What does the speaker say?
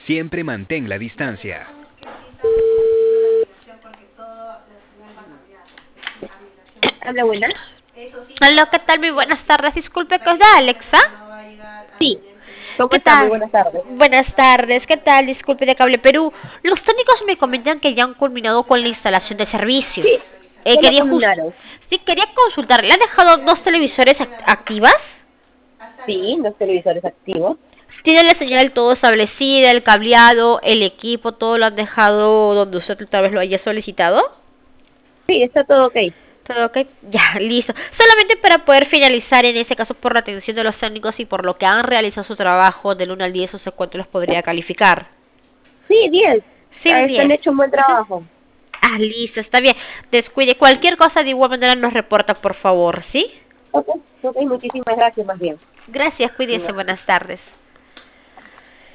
Siempre mantén la distancia. Habla buena. Hola, ¿qué tal? Muy buenas tardes. Disculpe, ¿qué es de Alexa? Sí. ¿Cómo ¿Qué está? Muy tal? buenas tardes. Buenas tardes, ¿qué tal? Disculpe de Cable Perú. Los técnicos me comentan que ya han culminado con la instalación de servicios. Sí, ya lo Quería culminaron. sí, quería consultar. ¿Le han dejado dos televisores activas? Sí, los televisores activos. ¿Tiene la señal todo establecida, el cableado, el equipo, todo lo han dejado donde usted tal vez lo haya solicitado? Sí, está todo ok. Todo ok, ya, listo. Solamente para poder finalizar en ese caso por la atención de los técnicos y por lo que han realizado su trabajo del 1 al 10, ¿usted cuánto los podría calificar? Sí, 10. Sí, un Han 10. hecho un buen Ajá. trabajo. Ah, listo, está bien. Descuide. Cualquier cosa de igual manera nos reporta, por favor, ¿sí? Ok, ok, muchísimas gracias más bien. Gracias, cuídese. Igual. Buenas tardes.